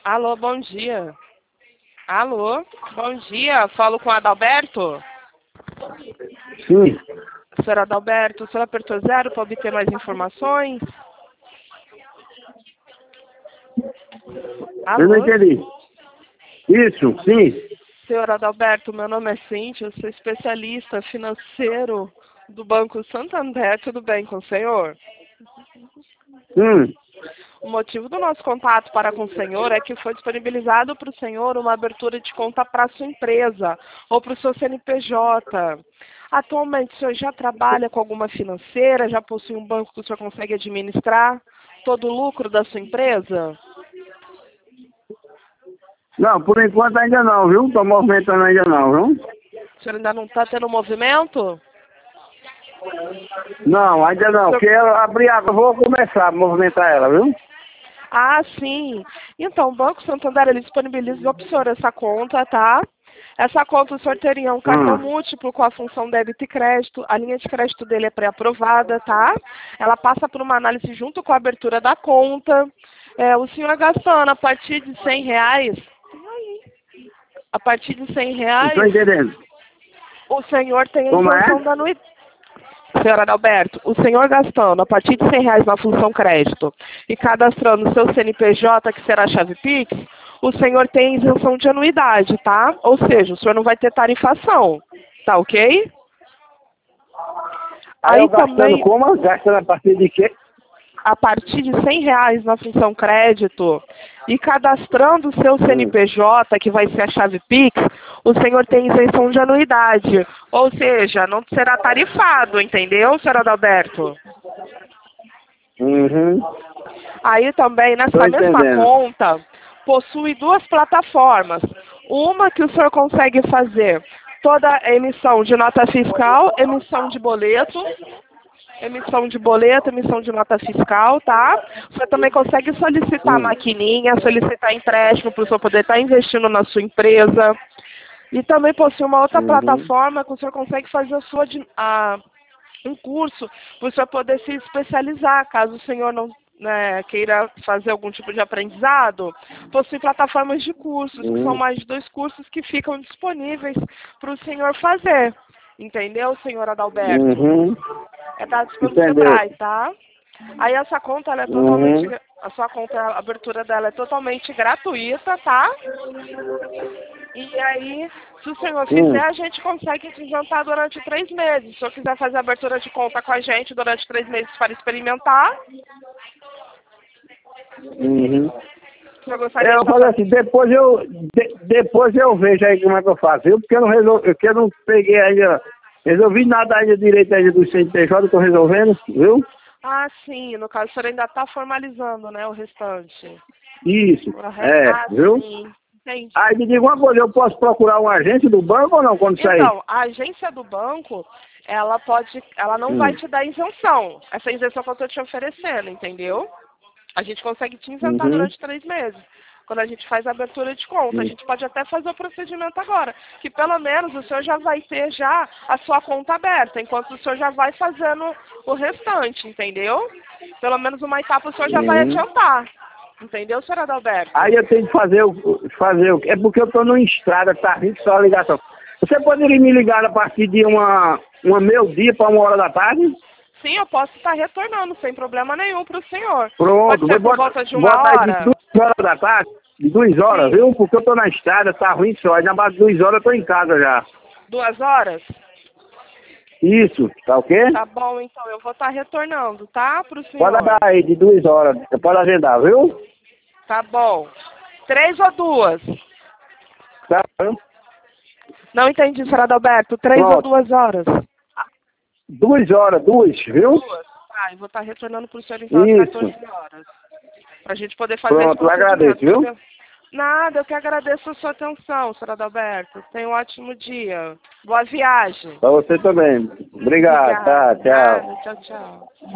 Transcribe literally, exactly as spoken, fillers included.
Alô, bom dia. Alô, bom dia. Falo com o Adalberto? Sim. Senhor Adalberto, o senhor apertou zero para obter mais informações? Eu não Alô? entendi. Isso, sim. Senhor Adalberto, meu nome é Cíntia, eu sou especialista financeiro do Banco Santander. Tudo bem com o senhor? Hum. O motivo do nosso contato para com o senhor é que foi disponibilizado para o senhor uma abertura de conta para a sua empresa ou para o seu C N P J. Atualmente, o senhor já trabalha com alguma financeira? Já possui um banco que o senhor consegue administrar todo o lucro da sua empresa? Não, por enquanto ainda não, viu? Tô movimentando ainda não, viu? O senhor ainda não está tendo movimento? Não, ainda não. Porque ela abrir agora, eu vou começar a movimentar ela, viu? Ah, sim. Então, o Banco Santander, ele disponibiliza para o senhor essa conta, tá? Essa conta o senhor teria um cartão Hum. múltiplo com a função débito e crédito. A linha de crédito dele é pré-aprovada, tá? Ela passa por uma análise junto com a abertura da conta. É, o senhor gastando a partir de cem reais, a partir de cem Não tô reais, entendendo. o senhor tem a Como é? isenção da anuidade. Senhor Adalberto, o senhor gastando a partir de cem reais na função crédito e cadastrando o seu C N P J, que será a chave Pix, o senhor tem isenção de anuidade, tá? Ou seja, o senhor não vai ter tarifação, tá ok? Aí eu Aí gastando também, como? Gastando a partir de quê? a partir de cem reais na função crédito e cadastrando o seu Hum. C N P J, que vai ser a chave Pix, o senhor tem isenção de anuidade. Ou seja, não será tarifado, entendeu, senhor Adalberto? Uhum. Aí também, Tô nessa mesma entendendo. conta, possui duas plataformas. Uma que o senhor consegue fazer toda a emissão de nota fiscal, emissão de boleto, emissão de boleto, emissão de nota fiscal, tá? Você também consegue solicitar Hum. maquininha, solicitar empréstimo para o senhor poder estar investindo na sua empresa. E também possui uma outra Uhum. plataforma que o senhor consegue fazer a sua, di- a, um curso para o senhor poder se especializar, caso o senhor não, né, queira fazer algum tipo de aprendizado. Possui plataformas de cursos, que são Uhum. mais de dois cursos que ficam disponíveis para o senhor fazer. Entendeu, senhor Adalberto? Uhum. É dados pelo Entendeu? Sebrae, tá? Aí essa conta, ela é totalmente, Uhum. a sua conta, a abertura dela é totalmente gratuita, tá? E aí, se o senhor fizer, Hum. a gente consegue te adiantar durante três meses. Se o senhor quiser fazer a abertura de conta com a gente durante três meses para experimentar, Uhum. o senhor gostaria Eu de vou estar fazer fazendo? assim, depois eu, de- depois eu vejo aí como é que eu faço, viu? Porque eu não, resol, porque eu não peguei ainda, resolvi nada ainda direito ainda do C N P J, tô resolvendo, viu? Ah, sim. No caso, o senhor ainda está formalizando, né, o restante. Isso, O re- é, Ah, viu? sim. Entendi. Aí me diga uma coisa, eu posso procurar um agente do banco ou não quando sair? Então, a agência do banco, ela pode, ela não vai Hum. te dar isenção. Essa isenção que eu estou te oferecendo, entendeu? A gente consegue te isentar Uhum. durante três meses. Quando a gente faz a abertura de conta, a Hum. gente pode até fazer o procedimento agora, que pelo menos o senhor já vai ter já a sua conta aberta, enquanto o senhor já vai fazendo o restante, entendeu? Pelo menos uma etapa o senhor já vai Uhum. adiantar. Entendeu, senhor Adalberto? Aí eu tenho que fazer o, fazer o, é porque eu tô numa estrada, tá rico só a ligação. Você poderia me ligar a partir de uma, uma meio-dia para uma hora da tarde? Sim, eu posso estar retornando sem problema nenhum para o senhor. Pode Pronto, ser vou por botar, volta de uma botar aí de hora? duas horas da tarde, de duas horas, Sim. viu? Porque eu tô na estrada, tá ruim só, aí na base de duas horas eu tô em casa já. Duas horas? Isso, tá ok? Tá bom, então eu vou estar retornando, tá? Para o Pode dar senhor. aí de duas horas, pode agendar, viu? Tá bom. Três ou duas? Tá? Não entendi, senhor Adalberto. Três ou Pronto, duas horas? duas horas, duas, viu? Duas. Tá, eu vou estar retornando para o senhor então às Isso, quatorze horas. Pra gente poder fazer esse pronto, eu agradeço, procedimento, viu? entendeu? Nada, eu que agradeço a sua atenção, senhor Adalberto. Tenha um ótimo dia. Boa viagem. Pra você também. Obrigado, tá, Obrigada. tchau. Nada, tchau, tchau.